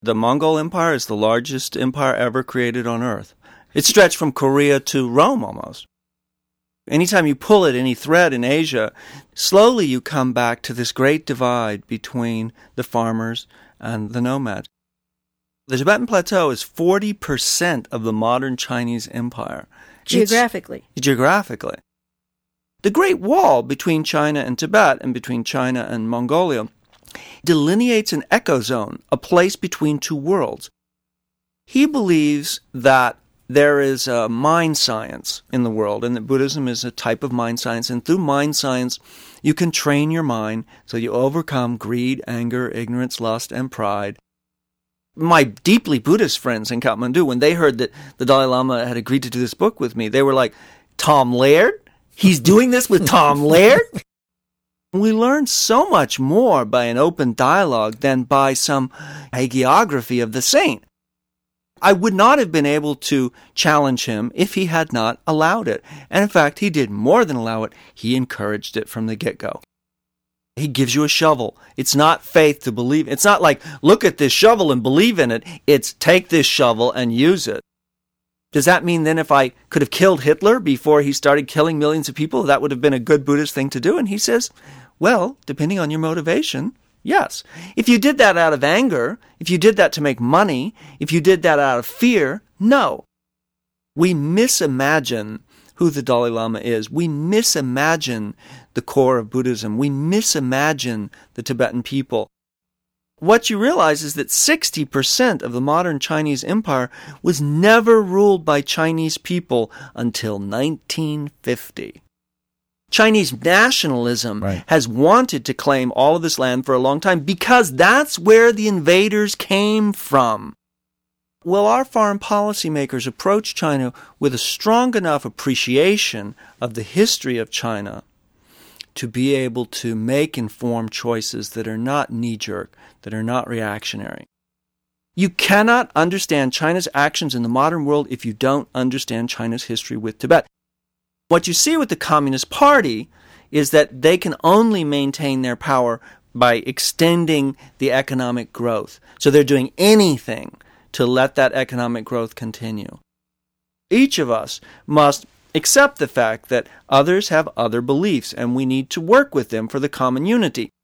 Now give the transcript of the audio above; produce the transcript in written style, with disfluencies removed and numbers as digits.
The Mongol Empire is the largest empire ever created on Earth. It stretched from Korea to Rome almost. Anytime you pull at any thread in Asia, slowly you come back to this great divide between the farmers and the nomads. The Tibetan Plateau is 40% of the modern Chinese empire. Geographically. Geographically. The Great Wall between China and Tibet and between China and Mongolia delineates an ecozone, a place between two worlds. He believes that there is a mind science in the world, and that Buddhism is a type of mind science, and through mind science you can train your mind so you overcome greed, anger, ignorance, lust, and pride. My deeply Buddhist friends in Kathmandu, when they heard that the Dalai Lama had agreed to do this book with me, they were like, Tom Laird? He's doing this with Tom Laird? We learn so much more by an open dialogue than by some hagiography of the saint. I would not have been able to challenge him if he had not allowed it. And in fact, he did more than allow it. He encouraged it from the get-go. He gives you a shovel. It's not faith to believe. It's not like, look at this shovel and believe in it. It's take this shovel and use it. Does that mean then if I could have killed Hitler before he started killing millions of people, that would have been a good Buddhist thing to do? And he says, well, depending on your motivation, yes. If you did that out of anger, if you did that to make money, if you did that out of fear, no. We misimagine who the Dalai Lama is. We misimagine the core of Buddhism. We misimagine the Tibetan people. What you realize is that 60% of the modern Chinese empire was never ruled by Chinese people until 1950. Chinese nationalism has wanted to claim all of this land for a long time because that's where the invaders came from. Will our foreign policymakers approach China with a strong enough appreciation of the history of China to be able to make informed choices that are not knee-jerk, that are not reactionary? You cannot understand China's actions in the modern world if you don't understand China's history with Tibet. What you see with the Communist Party is that they can only maintain their power by extending the economic growth. So they're doing anything to let that economic growth continue. Each of us must accept the fact that others have other beliefs and we need to work with them for the common unity.